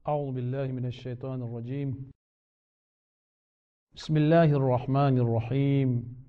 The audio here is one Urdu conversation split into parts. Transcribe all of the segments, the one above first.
أعوذ بالله من الشيطان الرجيم. بسم الله الرحمن الرحيم.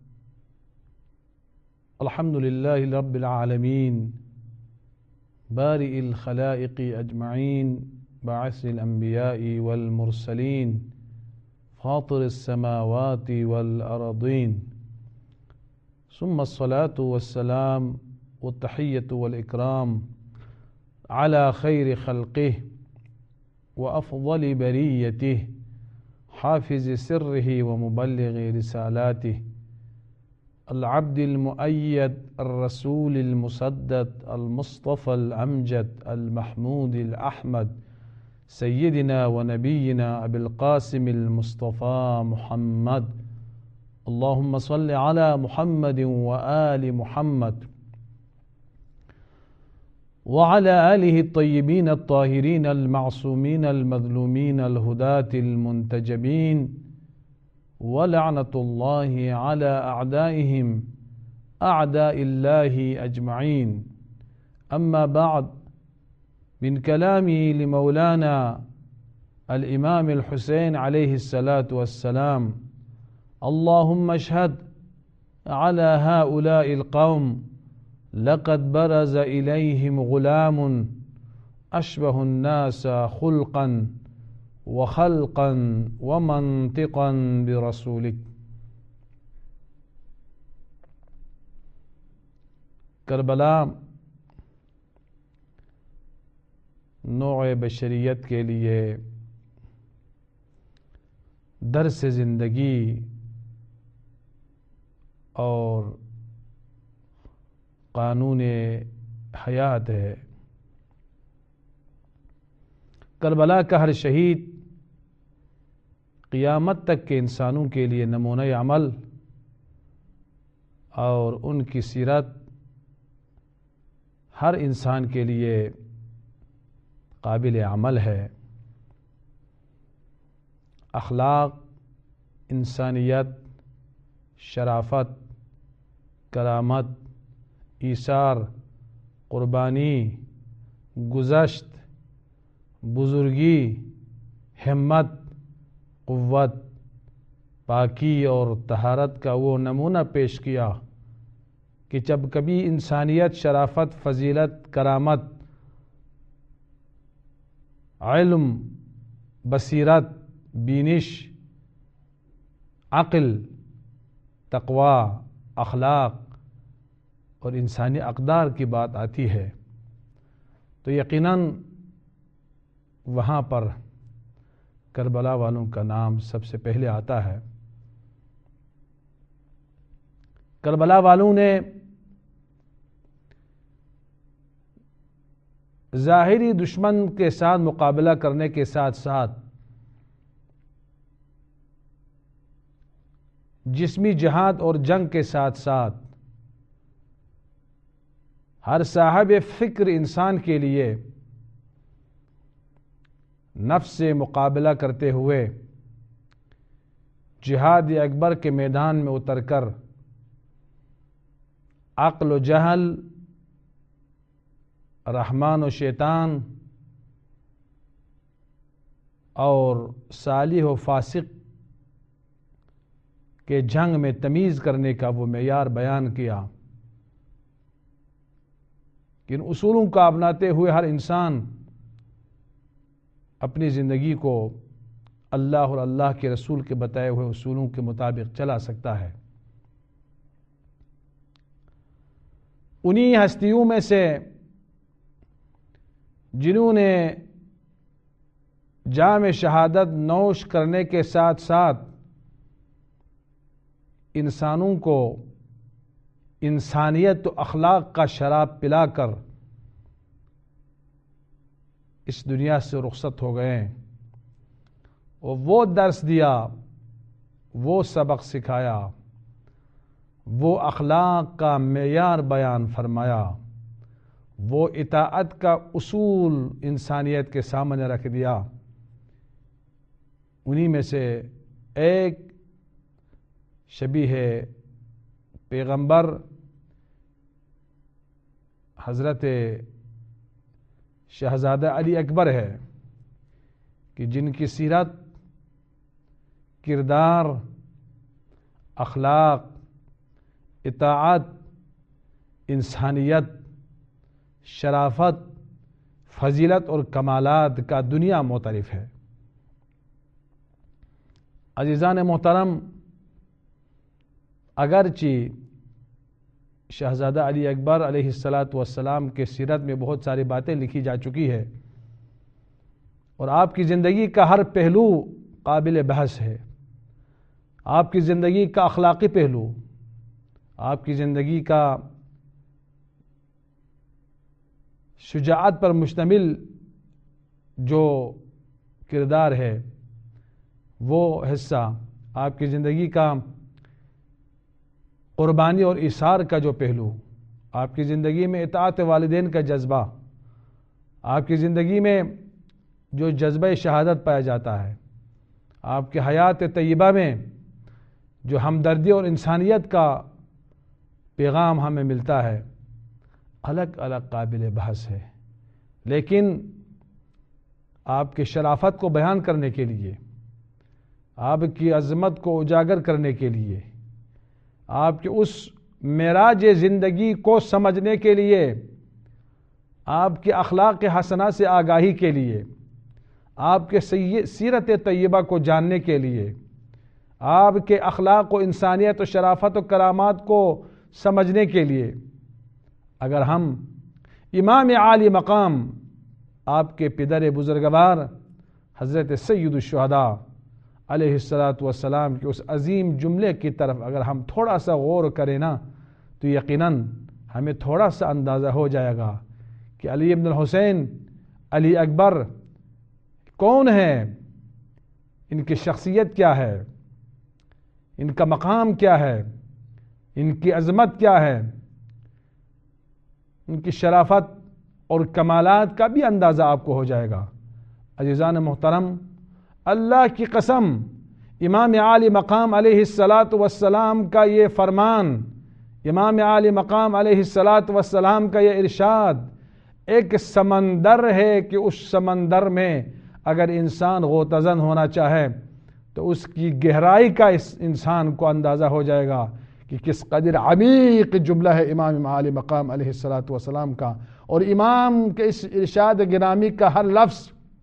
الحمد لله رب العالمين بارئ الخلائق أجمعين باعث الأنبياء والمرسلين فاطر السماوات والأرضين ثم الصلاة والسلام والتحية والإكرام على خير خلقه وأفضل بريته حافظ سره ومبلغ رسالاته العبد المؤيد الرسول المسدد المصطفى الأمجد المحمود الأحمد سيدنا ونبينا أبي القاسم المصطفى محمد. اللهم صل على محمد وآل محمد وعلى آله الطيبين الطاهرين المعصومين المظلومين الهداة المنتجبين ولعنة الله على أعدائهم أعداء الله أجمعين. أما بعد، من كلامي لمولانا الإمام الحسين عليه الصلاة والسلام: اللهم اشهد على هؤلاء القوم لقد برز إليهم غلام أشبه الناس خلقا وخلقا ومنطقا برسولك. کربلا نوع بشریت کے لیے درس زندگی اور قانون حیات ہے. کربلا کا ہر شہید قیامت تک کے انسانوں کے لیے نمونہ عمل اور ان کی سیرت ہر انسان کے لیے قابل عمل ہے. اخلاق، انسانیت، شرافت، کرامت، ایثار، قربانی، گزشت، بزرگی، ہمت، قوت، پاکی اور طہارت کا وہ نمونہ پیش کیا کہ جب کبھی انسانیت، شرافت، فضیلت، کرامت، علم، بصیرت، بینش، عقل، تقوی، اخلاق اور انسانی اقدار کی بات آتی ہے تو یقیناً وہاں پر کربلا والوں کا نام سب سے پہلے آتا ہے. کربلا والوں نے ظاہری دشمن کے ساتھ مقابلہ کرنے کے ساتھ ساتھ جسمی جہاد اور جنگ کے ساتھ ساتھ ہر صاحب فکر انسان کے لیے نفس سے مقابلہ کرتے ہوئے جہاد اکبر کے میدان میں اتر کر عقل و جہل، رحمان و شیطان اور صالح و فاسق کے جنگ میں تمیز کرنے کا وہ معیار بیان کیا کہ ان اصولوں کو اپناتے ہوئے ہر انسان اپنی زندگی کو اللہ اور اللہ کے رسول کے بتائے ہوئے اصولوں کے مطابق چلا سکتا ہے. انہی ہستیوں میں سے جنہوں نے جام شہادت نوش کرنے کے ساتھ ساتھ انسانوں کو انسانیت و اخلاق کا شراب پلا کر اس دنیا سے رخصت ہو گئے اور وہ درس دیا، وہ سبق سکھایا، وہ اخلاق کا معیار بیان فرمایا، وہ اطاعت کا اصول انسانیت کے سامنے رکھ دیا. انہی میں سے ایک شبیہ پیغمبر حضرت شہزادہ علی اکبر ہے کہ جن کی سیرت، کردار، اخلاق، اطاعت، انسانیت، شرافت، فضیلت اور کمالات کا دنیا معترف ہے۔ عزیزان محترم، اگرچہ شہزادہ علی اکبر علیہ السلام کے سیرت میں بہت ساری باتیں لکھی جا چکی ہے اور آپ کی زندگی کا ہر پہلو قابل بحث ہے، آپ کی زندگی کا اخلاقی پہلو، آپ کی زندگی کا شجاعت پر مشتمل جو کردار ہے، وہ حصہ، آپ کی زندگی کا قربانی اور ایثار کا جو پہلو، آپ کی زندگی میں اطاعت والدین کا جذبہ، آپ کی زندگی میں جو جذبہ شہادت پایا جاتا ہے، آپ کے حیات طیبہ میں جو ہمدردی اور انسانیت کا پیغام ہمیں ملتا ہے، الگ الگ قابل بحث ہے۔ لیکن آپ کی شرافت کو بیان کرنے کے لیے، آپ کی عظمت کو اجاگر کرنے کے لیے، آپ کے اس معراج زندگی کو سمجھنے کے لیے، آپ کے اخلاق حسنہ سے آگاہی کے لیے، آپ کے سیرت طیبہ کو جاننے کے لیے، آپ کے اخلاق و انسانیت و شرافت و کرامات کو سمجھنے کے لیے، اگر ہم امام عالی مقام آپ کے پدر بزرگوار حضرت سید الشہداء علیہ السلام کے اس عظیم جملے کی طرف اگر ہم تھوڑا سا غور کریں نا، تو یقیناً ہمیں تھوڑا سا اندازہ ہو جائے گا کہ علی ابن الحسین، علی اکبر کون ہے، ان کی شخصیت کیا ہے، ان کا مقام کیا ہے، ان کی عظمت کیا ہے، ان کی شرافت اور کمالات کا بھی اندازہ آپ کو ہو جائے گا۔ عزیزان محترم، اللہ کی قسم، امام عالی مقام علیہ السلام کا یہ فرمان، امام عالی مقام علیہ السلام کا یہ ارشاد ایک سمندر ہے کہ اس سمندر میں اگر انسان غوطہ ہونا چاہے تو اس کی گہرائی کا اس انسان کو اندازہ ہو جائے گا کہ کس قدر عمیق جملہ ہے امام عالی مقام علیہ السلام کا، اور امام کے اس ارشاد گرامی کا ہر لفظ،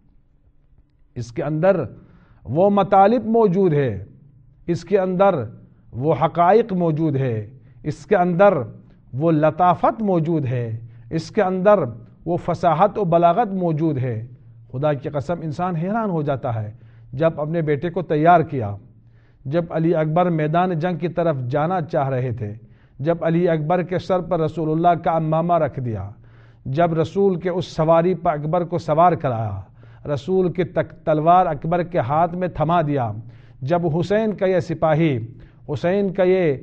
اس کے اندر وہ مطالب موجود ہے، اس کے اندر وہ حقائق موجود ہے، اس کے اندر وہ لطافت موجود ہے، اس کے اندر وہ فصاحت و بلاغت موجود ہے۔ خدا کی قسم انسان حیران ہو جاتا ہے جب اپنے بیٹے کو تیار کیا، جب علی اکبر میدان جنگ کی طرف جانا چاہ رہے تھے، جب علی اکبر کے سر پر رسول اللہ کا امامہ رکھ دیا، جب رسول کے اس سواری پر اکبر کو سوار کرایا، رسول کی تلوار اکبر کے ہاتھ میں تھما دیا، جب حسین کا یہ سپاہی، حسین کا یہ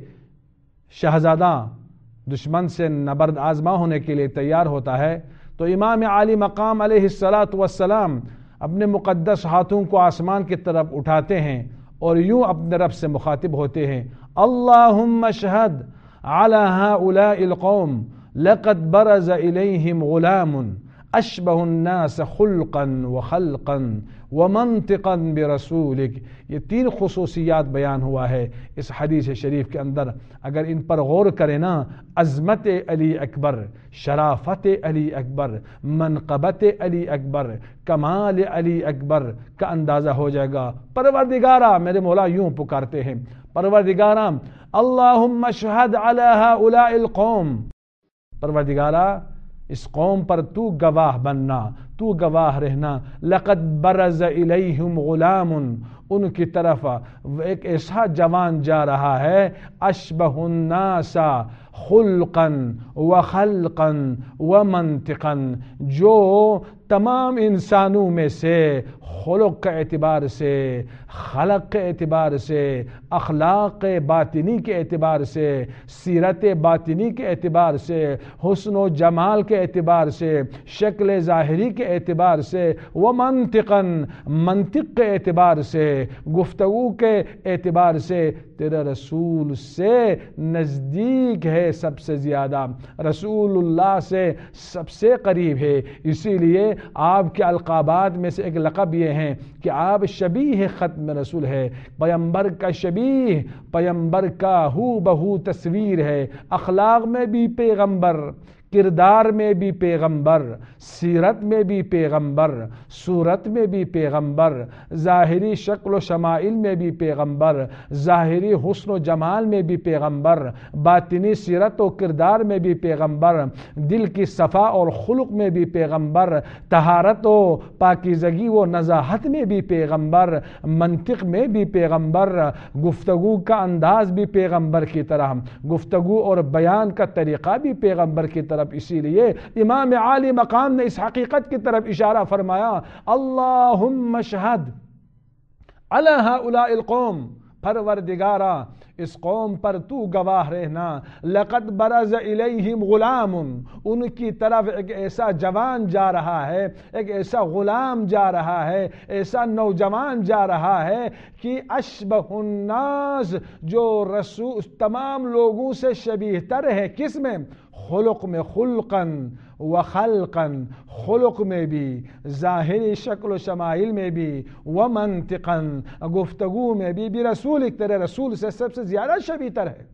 شہزادہ دشمن سے نبرد آزما ہونے کے لیے تیار ہوتا ہے، تو امام عالی مقام علیہ السلام اپنے مقدس ہاتھوں کو آسمان کی طرف اٹھاتے ہیں اور یوں اپنے رب سے مخاطب ہوتے ہیں، اللہم اشہد علی ہؤلاء القوم لقد برز الیہم غلام اشبہ الناس خلقا وخلقا ومنطقا برسولک۔ یہ تین خصوصیات بیان ہوا ہے اس حدیث شریف کے اندر، اگر ان پر غور کریں نا، عظمت علی اکبر، شرافت علی اکبر، منقبت علی اکبر، کمال علی اکبر کا اندازہ ہو جائے گا۔ پروردگارا، میرے مولا یوں پکارتے ہیں، پروردگارا اللہم اشہد علی ہؤلاء القوم، پروردگارا اس قوم پر تو گواہ بننا، تو گواہ رہنا، لقد برز الیہم غلام، ان کی طرف ایک ایسا جوان جا رہا ہے، اشبہ الناس خلقا وخلقا ومنطقا، جو تمام انسانوں میں سے خلق کے اعتبار سے، خلق کے اعتبار سے، اخلاق باطنی کے اعتبار سے، سیرت باطنی کے اعتبار سے، حسن و جمال کے اعتبار سے، شکل ظاہری کے اعتبار سے، ومنطقا، منطق کے اعتبار سے، گفتگو کے اعتبار سے تیرے رسول سے نزدیک ہے، سب سے زیادہ رسول اللہ سے سب سے قریب ہے۔ اسی لیے آپ کے القابات میں سے ایک لقب یہ ہیں کہ آپ شبیہ ختم رسول ہے، پیغمبر کا شبیہ، پیغمبر کا ہو بہو تصویر ہے، اخلاق میں بھی پیغمبر، کردار میں بھی پیغمبر، سیرت میں بھی پیغمبر، صورت میں بھی پیغمبر، ظاہری شکل و شمائل میں بھی پیغمبر، ظاہری حسن و جمال میں بھی پیغمبر، باطنی سیرت و کردار میں بھی پیغمبر، دل کی صفا اور خلق میں بھی پیغمبر، طہارت و پاکیزگی و نزاہت میں بھی پیغمبر، منطق میں بھی پیغمبر، گفتگو کا انداز بھی پیغمبر کی طرح، گفتگو اور بیان کا طریقہ بھی پیغمبر کی طرح۔ اسی لیے امام عالی مقام نے اس حقیقت کی طرف اشارہ فرمایا، اللہم اشہد علی ہؤلاء القوم، پروردگارا اس قوم پر تو گواہ رہنا، لقد برز الیہم غلام، ان کی طرف ایک ایسا جوان جا رہا ہے، ایک ایسا غلام جا رہا ہے، ایسا نوجوان جا رہا ہے کہ اشبہ الناس، جو رسول تمام لوگوں سے شبیہ تر ہے، کس میں؟ خلق میں، خلقاً و خلقاً، خلق میں بھی، ظاہری شکل و شمائل میں بھی، و منطقاً، گفتگو میں بھی رسول ایک طرح رسول سے سب سے زیادہ شبیہ تر ہے،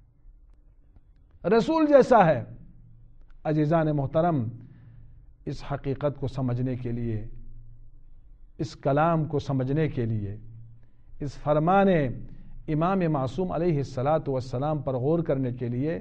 رسول جیسا ہے۔ عزیزان محترم، اس حقیقت کو سمجھنے کے لیے، اس کلام کو سمجھنے کے لیے، اس فرمان امام معصوم علیہ السلام پر غور کرنے کے لیے،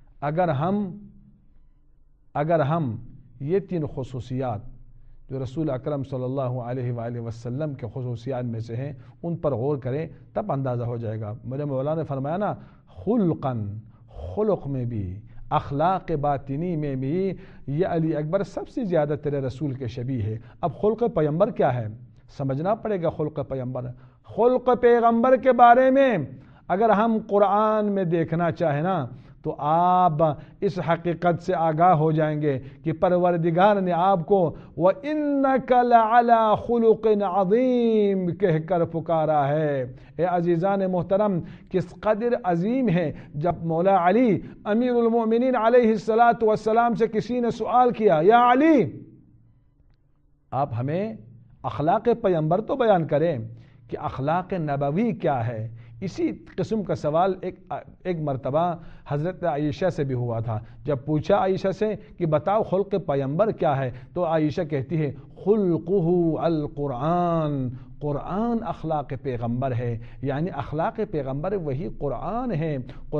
اگر ہم یہ تین خصوصیات جو رسول اکرم صلی اللہ علیہ وآلہ وسلم کے خصوصیات میں سے ہیں ان پر غور کریں تب اندازہ ہو جائے گا۔ میرے مولانا نے فرمایا نا، خلقاً، خلق میں بھی، اخلاق باطنی میں بھی یہ علی اکبر سب سے زیادہ تیرے رسول کے شبیہ ہے۔ اب خلق پیغمبر کیا ہے سمجھنا پڑے گا۔ خلق پیغمبر کے بارے میں اگر ہم قرآن میں دیکھنا چاہیں نا تو آپ اس حقیقت سے آگاہ ہو جائیں گے کہ پروردگار نے آپ کو وَإِنَّكَ لَعَلَى خُلُقٍ عَظِيمٍ کہہ کر پکارا ہے۔ اے عزیزان محترم، کس قدر عظیم ہے جب مولا علی امیر المؤمنین علیہ السلام سے کسی نے سوال کیا، یا علی آپ ہمیں اخلاق پیغمبر تو بیان کریں کہ اخلاق نبوی کیا ہے۔ اسی قسم کا سوال ایک مرتبہ حضرت عائشہ سے بھی ہوا تھا۔ جب پوچھا عائشہ سے کہ بتاؤ خلق پیغمبر کیا ہے، تو عائشہ کہتی ہے خلقہ القرآن، قرآن اخلاق پیغمبر ہے، یعنی اخلاق پیغمبر وہی قرآن ہے۔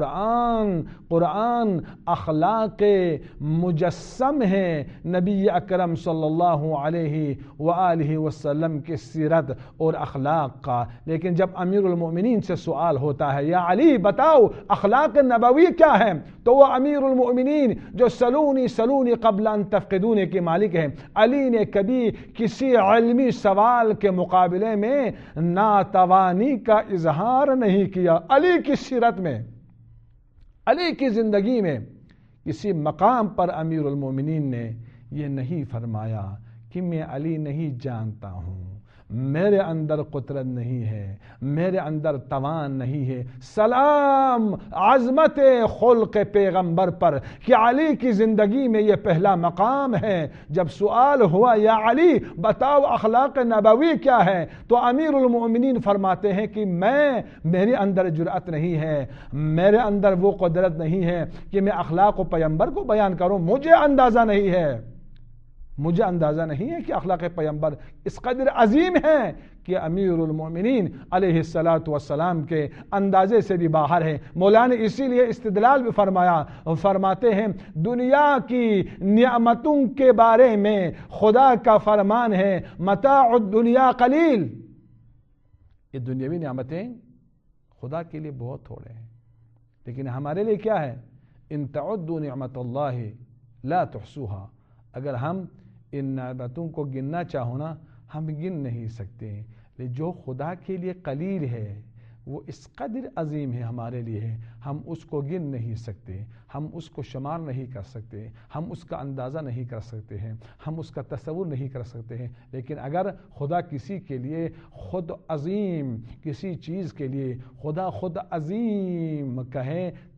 قرآن اخلاق مجسم ہے نبی اکرم صلی اللہ علیہ وآلہ وسلم کی سیرت اور اخلاق کا۔ لیکن جب امیر المؤمنین سے سوال ہوتا ہے، یا علی بتاؤ اخلاق نبوی کیا ہے، تو وہ امیر المؤمنین جو سلونی قبل ان تفقدونی کے مالک ہیں، علی نے کبھی کسی علمی سوال کے مقابلے میں ناتوانی کا اظہار نہیں کیا۔ علی کی سیرت میں، علی کی زندگی میں کسی مقام پر امیر المومنین نے یہ نہیں فرمایا کہ میں علی نہیں جانتا ہوں، میرے اندر قدرت نہیں ہے، میرے اندر توان نہیں ہے۔ سلام عظمت خلق پیغمبر پر کہ علی کی زندگی میں یہ پہلا مقام ہے۔ جب سوال ہوا یا علی بتاؤ اخلاق نبوی کیا ہے، تو امیر المؤمنین فرماتے ہیں کہ میرے اندر جرأت نہیں ہے، میرے اندر وہ قدرت نہیں ہے کہ میں اخلاق و پیغمبر کو بیان کروں، مجھے اندازہ نہیں ہے کہ اخلاق پیغمبر اس قدر عظیم ہے کہ امیر المؤمنین علیہ السلام کے اندازے سے بھی باہر ہے۔ مولانا نے اسی لیے استدلال بھی فرماتے ہیں دنیا کی نعمتوں کے بارے میں خدا کا فرمان ہے متاع الدنیا قلیل، یہ دنیاوی نعمتیں خدا کے لیے بہت تھوڑے ہیں، لیکن ہمارے لیے کیا ہے؟ ان تعدوا نعمت اللہ لا تحصوها، اگر ہم ان نعمتوں کو گننا چاہو نا ہم گن نہیں سکتے، لیکن جو خدا کے لیے قلیل ہے وہ اس قدر عظیم ہے ہمارے لیے، ہم اس کو گن نہیں سکتے، ہم اس کو شمار نہیں کر سکتے، ہم اس کا اندازہ نہیں کر سکتے ہیں، ہم اس کا تصور نہیں کر سکتے ہیں۔ لیکن اگر خدا کسی کے لیے خود عظیم، کسی چیز کے لیے خدا خود عظیم کہیں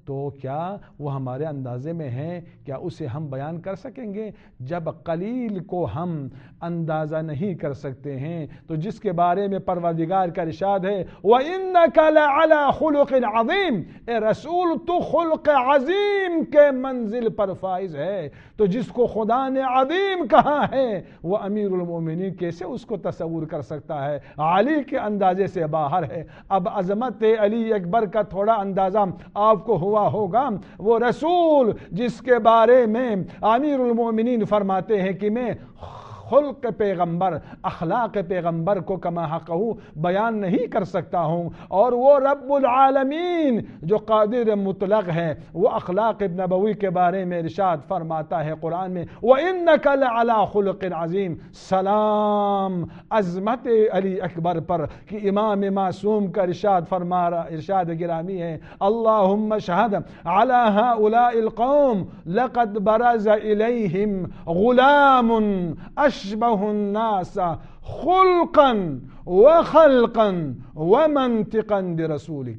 تو کیا وہ ہمارے اندازے میں ہے؟ کیا اسے ہم بیان کر سکیں گے؟ جب قلیل کو ہم اندازہ نہیں کر سکتے ہیں تو جس کے بارے میں پروردگار کا ارشاد ہے وَإِنَّكَ لَعَلَىٰ خُلُقٍ عَظِيمٍ، اے رسول تو خلق عظیم کے منزل پر فائز ہے، تو جس کو خدا نے عظیم کہا ہے وہ امیر المومنین کیسے اس کو تصور کر سکتا ہے؟ علی کے اندازے سے باہر ہے۔ اب عظمت علی اکبر کا تھوڑا اندازہ آپ کو ہوا ہوگا، وہ رسول جس کے بارے میں امیر المومنین فرماتے ہیں کہ میں خلق پیغمبر، اخلاق پیغمبر کو کما حقہ بیان نہیں کر سکتا ہوں، اور وہ رب العالمین جو قادر مطلق ہے وہ اخلاق نبوی کے بارے میں ارشاد فرماتا ہے قرآن میں وَإِنَّكَ لَعَلَىٰ خُلُقٍ عَظِيمٍ۔ سلام عظمت علی اکبر پر کہ امام معصوم کا ارشاد گرامی ہے اللہم اشہد علی ہؤلاء القوم لقد برز الیہم غلام اشبہ الناس خلقا وخلقا ومنطقا برسولک۔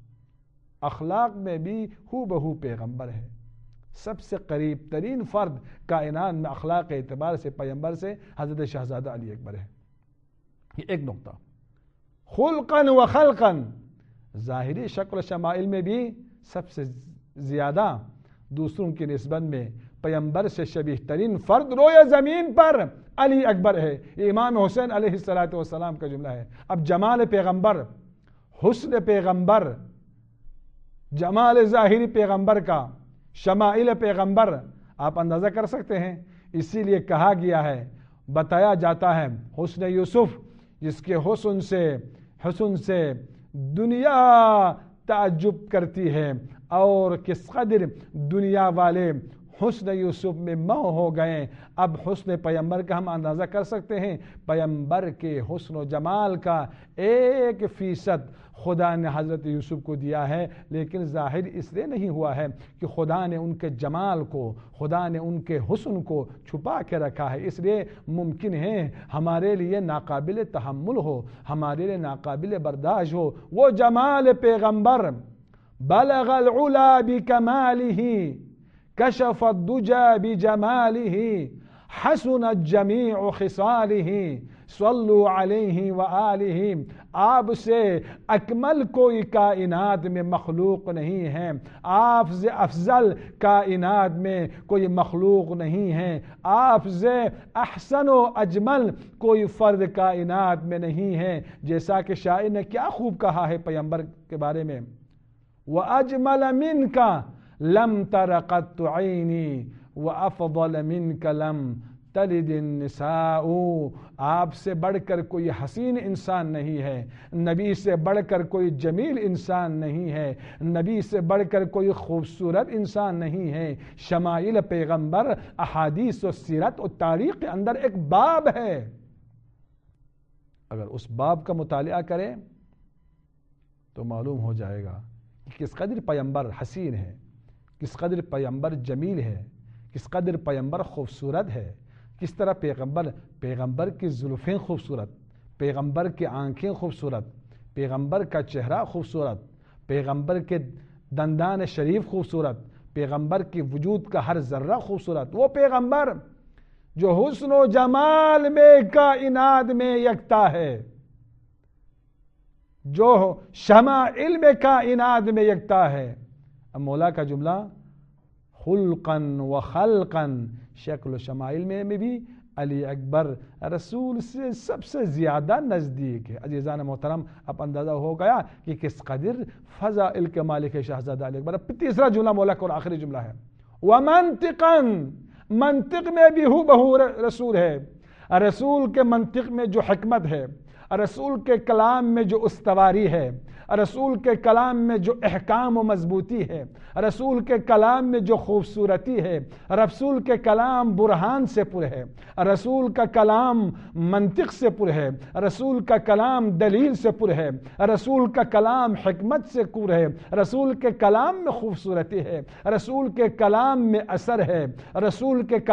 اخلاق میں بھی ہو بہو پیغمبر ہے، سب سے قریب ترین فرد کائنات میں اخلاق اعتبار سے پیغمبر سے حضرت شہزادہ علی اکبر ہے۔ یہ ایک نقطہ۔ خلقا و خلقا، ظاہری شکل و شمائل میں بھی سب سے زیادہ دوسروں کی نسبت میں پیغمبر سے شبیہ ترین فرد روئے زمین پر علی اکبر ہے۔ یہ امام حسین علیہ السلام کا جملہ ہے۔ اب جمال پیغمبر، حسن پیغمبر، جمال ظاہری پیغمبر کا، شمائل پیغمبر آپ اندازہ کر سکتے ہیں۔ اسی لیے کہا گیا ہے، بتایا جاتا ہے حسن یوسف جس کے حسن سے دنیا تعجب کرتی ہے، اور کس قدر دنیا والے حسن یوسف میں مہو ہو گئے۔ اب حسن پیغمبر کا ہم اندازہ کر سکتے ہیں۔ پیغمبر کے حسن و جمال کا 1% خدا نے حضرت یوسف کو دیا ہے، لیکن ظاہر اس لیے نہیں ہوا ہے کہ خدا نے ان کے جمال کو، خدا نے ان کے حسن کو چھپا کے رکھا ہے، اس لیے ممکن ہے ہمارے لیے ناقابل تحمل ہو، ہمارے لیے ناقابل برداشت ہو۔ وہ جمال پیغمبر بلغ العلا بکمالہ کشف الدجى بجماله حسنت جمیع خصالہ صلوا علیہ وآلہ۔ آپ سے اکمل کوئی کائنات میں مخلوق نہیں ہے، آپ سے افضل کائنات میں کوئی مخلوق نہیں ہے، آپ سے احسن و اجمل کوئی فرد کائنات میں نہیں ہے۔ جیسا کہ شاعر نے کیا خوب کہا ہے پیغمبر کے بارے میں وَأَجْمَلَ مِنْكَ لم تر قط عینی وافضل منک لم تلد النساء۔ آپ سے بڑھ کر کوئی حسین انسان نہیں ہے، نبی سے بڑھ کر کوئی جمیل انسان نہیں ہے، نبی سے بڑھ کر کوئی خوبصورت انسان نہیں ہے۔ شمائل پیغمبر احادیث و سیرت و تاریخ کے اندر ایک باب ہے، اگر اس باب کا مطالعہ کریں تو معلوم ہو جائے گا کہ کس قدر پیغمبر حسین ہے، کس قدر پیغمبر جمیل ہے، کس قدر پیغمبر خوبصورت ہے، کس طرح پیغمبر کی زلفیں خوبصورت، پیغمبر کی آنکھیں خوبصورت، پیغمبر کا چہرہ خوبصورت، پیغمبر کے دندان شریف خوبصورت، پیغمبر کی وجود کا ہر ذرہ خوبصورت۔ وہ پیغمبر جو حسن و جمال میں کائنات میں یکتا ہے، جو شمائل میں کائنات میں یکتا ہے۔ اب مولا کا جملہ خلقا و خلقا، شکل و شمائل میں بھی علی اکبر رسول سے سب سے زیادہ نزدیک ہے۔ عزیزان محترم، اب اندازہ ہو گیا کہ کس قدر فضائل کے مالک ہے شہزادہ علی اکبر۔ تیسرا جملہ مولا کا اور آخری جملہ ہے ومنطقا، منطق میں بھی ہو بہو رسول ہے۔ رسول کے منطق میں جو حکمت ہے، رسول کے کلام میں جو استواری ہے، رسول کے کلام میں جو احکام و مضبوطی ہے، رسول کے کلام میں جو خوبصورتی ہے، رسول کے کلام برہان سے پر ہے، رسول کا کلام منطق سے پر ہے، رسول کا کلام دلیل سے پر ہے، رسول کا کلام حکمت سے پر ہے، رسول کے کلام میں خوبصورتی ہے، رسول کے کلام میں اثر ہے، رسول کے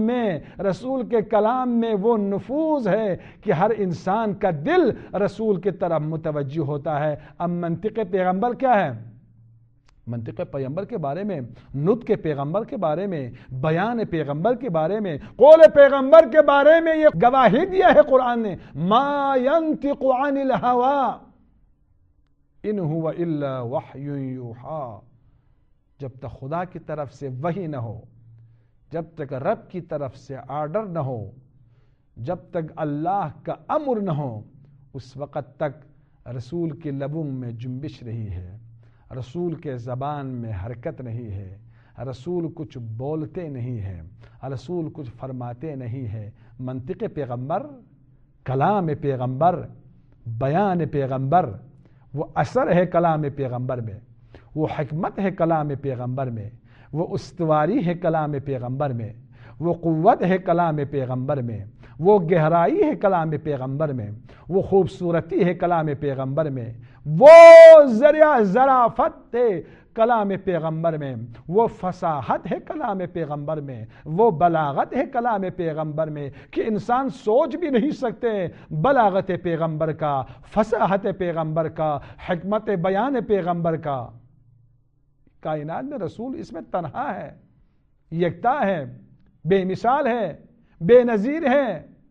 کلام میں وہ نفوذ ہے کہ ہر انسان کا دل رسول کی طرف متوجہ ہوتا ہے۔ اب منطق پیغمبر کیا ہے؟ منطق پیغمبر کے بارے میں، نطق پیغمبر کے بارے میں، بیان پیغمبر کے بارے میں، قول پیغمبر کے بارے میں یہ گواہی دیا ہے قرآن نے، ما ينطق عن الهوى ان هو الا وحی یوحی۔ جب تک خدا کی طرف سے وحی نہ ہو، جب تک رب کی طرف سے آرڈر نہ ہو، جب تک اللہ کا امر نہ ہو، اس وقت تک رسول کے لبوں میں جنبش رہی ہے، رسول کے زبان میں حرکت نہیں ہے، رسول کچھ بولتے نہیں ہیں، رسول کچھ فرماتے نہیں ہیں۔ منطق پیغمبر، کلام پیغمبر، بیان پیغمبر، وہ اثر ہے کلام پیغمبر میں، وہ حکمت ہے کلام پیغمبر میں، وہ استواری ہے کلام پیغمبر میں، وہ قوت ہے کلام پیغمبر میں، وہ گہرائی ہے کلام پیغمبر میں، وہ خوبصورتی ہے کلام پیغمبر میں، وہ ظرافت ہے کلام پیغمبر میں، وہ فصاحت ہے کلام پیغمبر میں، وہ بلاغت ہے کلام پیغمبر میں کہ انسان سوچ بھی نہیں سکتے بلاغت پیغمبر کا، فصاحت پیغمبر کا، حکمت بیان پیغمبر کا۔ کائنات میں رسول اس میں تنہا ہے، یکتا ہے، بے مثال ہے، بے نظیر ہے۔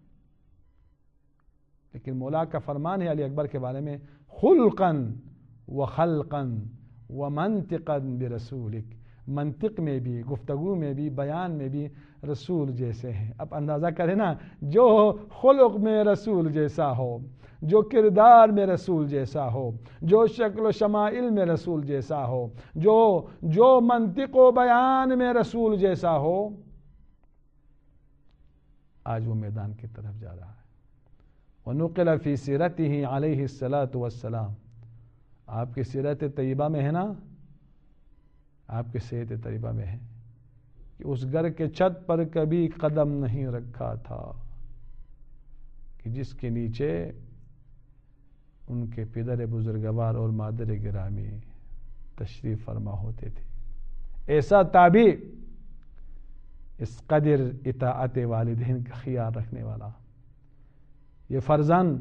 لیکن مولا کا فرمان ہے علی اکبر کے بارے میں، خلقاً و خلقاً و منطقاً برسولک، منطق میں بھی، گفتگو میں بھی، بیان میں بھی رسول جیسے ہیں۔ اب اندازہ کریں نا، جو خلق میں رسول جیسا ہو، جو کردار میں رسول جیسا ہو، جو شکل و شمائل میں رسول جیسا ہو، جو منطق و بیان میں رسول جیسا ہو، آج وہ میدان کی طرف جا رہا ہے۔ وَنُقِلَ فِي سِيرَتِهِ عَلَيْهِ الصَّلَاةُ وَالسَّلَامُ، آپ کی سیرت طیبہ میں ہے نا، آپ کی سیرت طیبہ میں ہے کہ اس گھر کے چھت پر کبھی قدم نہیں رکھا تھا کہ جس کے نیچے ان کے پدر بزرگوار اور مادر گرامی تشریف فرما ہوتے تھے۔ ایسا تابع، اس قدر اطاعت والدین کا خیال رکھنے والا یہ فرزند۔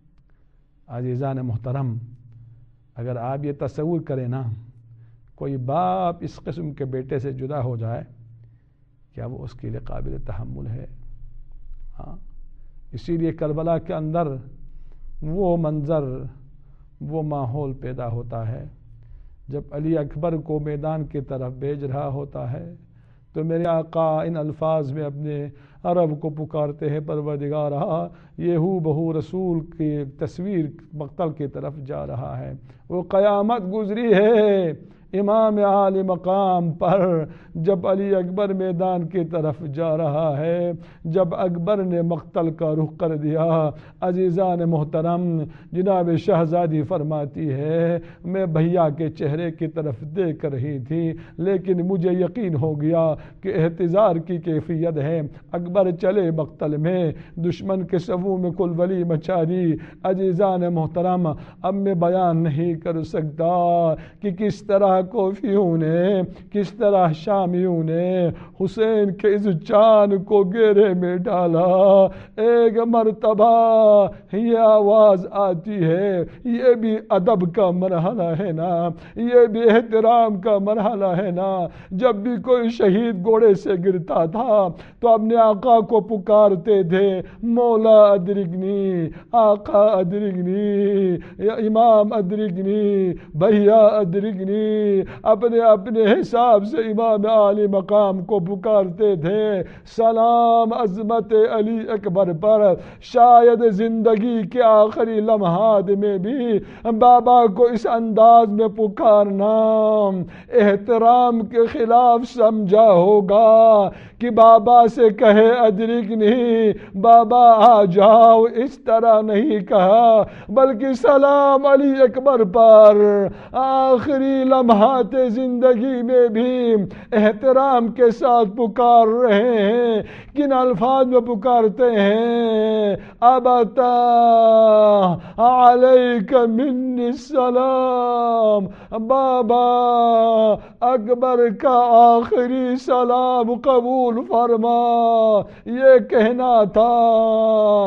عزیزان محترم، اگر آپ یہ تصور کریں نا، کوئی باپ اس قسم کے بیٹے سے جدا ہو جائے، کیا وہ اس کے لیے قابل تحمل ہے؟ ہاں، اسی لیے کربلا کے اندر وہ منظر، وہ ماحول پیدا ہوتا ہے جب علی اکبر کو میدان کی طرف بھیج رہا ہوتا ہے تو میرے آقا ان الفاظ میں اپنے عرب کو پکارتے ہیں، پروردگارا، یہ ہو بہو رسول کی تصویر مقتل کی طرف جا رہا ہے۔ وہ قیامت گزری ہے امام عالی مقام پر جب علی اکبر میدان کی طرف جا رہا ہے، جب اکبر نے مقتل کا رخ کر دیا۔ عزیزان محترم، جناب شہزادی فرماتی ہے، میں بھیا کے چہرے کی طرف دیکھ رہی تھی لیکن مجھے یقین ہو گیا کہ احتضار کی کیفیت ہے، اکبر چلے مقتل میں، دشمن کے صفوں میں کلبلی مچا دی۔ عزیزان محترم، اب میں بیان نہیں کر سکتا کہ کس طرح کوفیوں نے، کس طرح شامیوں نے حسین کے اس جان کو گھیرے میں ڈالا۔ ایک مرتبہ یہ آواز آتی ہے، یہ بھی ادب کا مرحلہ ہے نا، یہ بھی احترام کا مرحلہ ہے نا۔ جب بھی کوئی شہید گھوڑے سے گرتا تھا تو اپنے آقا کو پکارتے تھے، مولا ادرکنی، آقا ادرکنی، امام ادرکنی، بھیا ادرکنی۔ اپنے حساب سے امام عالی مقام کو پکارتے تھے۔ سلام عظمت علی اکبر پر۔ شاید زندگی کے آخری لمحات میں بھی بابا کو اس انداز میں پکارنا احترام کے خلاف سمجھا ہوگا کہ بابا سے کہے ادرکنی، بابا آ جاؤ، اس طرح نہیں کہا بلکہ سلام علی اکبر پر۔ آخری لمحات زندگی میں بھی احترام کے ساتھ پکار رہے ہیں۔ کن الفاظ میں پکارتے ہیں؟ ابتا علیک منی السلام، بابا اکبر کا آخری سلام قبول فرما۔ یہ کہنا تھا،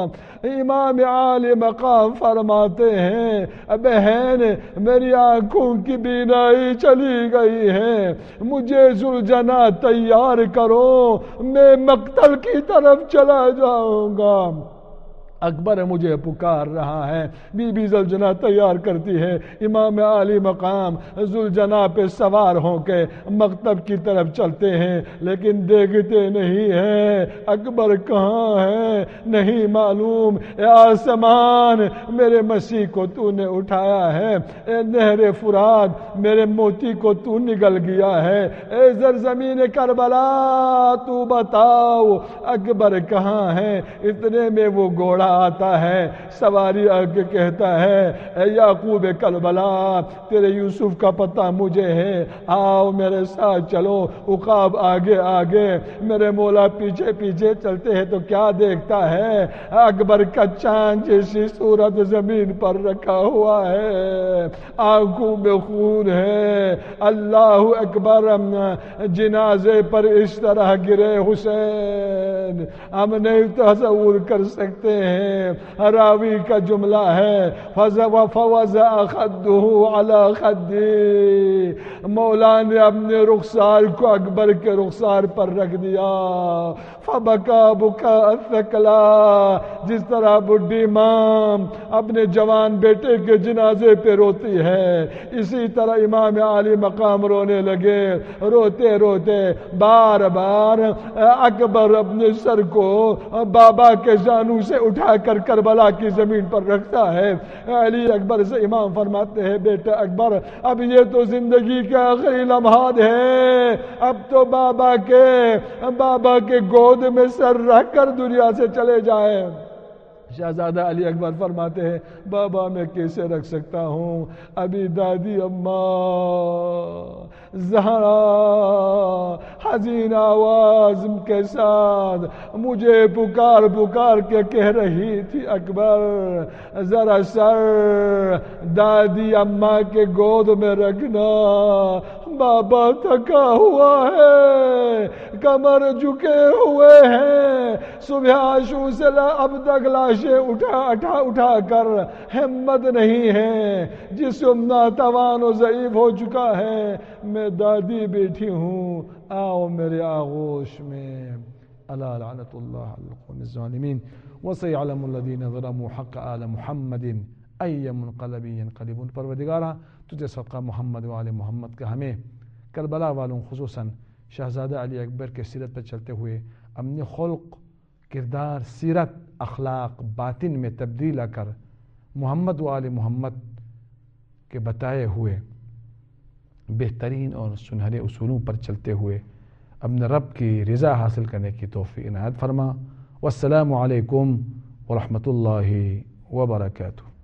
امام عالی مقام فرماتے ہیں بہن میری آنکھوں کی بینائی چلی گئی ہے، مجھے ذوالجنا تیار کرو، میں مقتل کی طرف چلا جاؤں گا۔ اکبر مجھے پکار رہا ہے، بی بی ذوالجنا تیار کرتی ہے، امام عالی مقام ذوالجنا پہ سوار ہو کے مکتب کی طرف چلتے ہیں، لیکن دیکھتے نہیں ہیں اکبر کہاں ہے، نہیں معلوم۔ اے آسمان میرے مسیح کو تو نے اٹھایا ہے، اے نہر فرات میرے موتی کو تو نگل گیا ہے، اے زرزمین کربلا تو بتاؤ اکبر کہاں ہے۔ اتنے میں وہ گھوڑا آتا ہے، سواری آگے کہتا ہے اے یعقوب کربلا تیرے یوسف کا پتہ مجھے ہے، آؤ میرے ساتھ چلو۔ عقاب آگے آگے، میرے مولا پیچھے پیچھے چلتے ہیں تو کیا دیکھتا ہے؟ اکبر کا چاند جیسی صورت زمین پر رکھا ہوا ہے، آنکھوں میں خون ہے۔ اللہ اکبر، جنازے پر اس طرح گرے حسین ہم نہیں تصور کر سکتے ہیں۔ راوی کا جملہ ہے فَوَضَعَ خَدُّهُ عَلَى خَدِّي، مولا نے اپنے رخسار کو اکبر کے رخسار پر رکھ دیا۔ فَبَكَى بُكَاءَ الثَّقْلَى، جس طرح بڈھی ماں اپنے جوان بیٹے کے جنازے پہ روتی ہے، اسی طرح امام عالی مقام رونے لگے۔ روتے روتے بار بار اکبر اپنے سر کو بابا کے زانو سے اٹھا کر کربلا کی زمین پر رکھتا ہے۔ علی اکبر سے امام فرماتے ہیں بیٹا اکبر اب یہ تو زندگی کے آخری لمحات ہیں، اب تو بابا کے گود میں سر رکھ کر دنیا سے چلے جائیں۔ شہزادہ علی اکبر فرماتے ہیں بابا میں کیسے رکھ سکتا ہوں، ابھی دادی اماں زہرا حزین آواز کے ساتھ مجھے پکار پکار کے کہہ رہی تھی اکبر ذرا سر دادی اماں کے گود میں رکھنا، بابا تھکا ہوا ہے، کمر جھکے ہوئے ہیں، صبح عاشور سے اب تک لاشیں اٹھا کر ہمت نہیں ہے، جسم ناتوان و ضعیف ہو چکا ہے، میں دادی بیٹھی ہوں، آؤ میرے آغوش میں۔ الا لعنت اللہ علی القوم الظالمین وسيعلم الذين ظلموا حق آل محمد ای منقلب ینقلبون۔ پروردگارہ تجھے صدقہ محمد و آل محمد کا ہمیں کربلا والوں خصوصاً شہزادہ علی اکبر کے سیرت پر چلتے ہوئے اپنے خلق، کردار، سیرت، اخلاق، باطن میں تبدیل آ کر محمد و آل محمد کے بتائے ہوئے بہترین اور سنہرے اصولوں پر چلتے ہوئے اپنے رب کی رضا حاصل کرنے کی توفیق عنایت فرما۔ والسلام علیکم ورحمۃ اللہ وبرکاتہ۔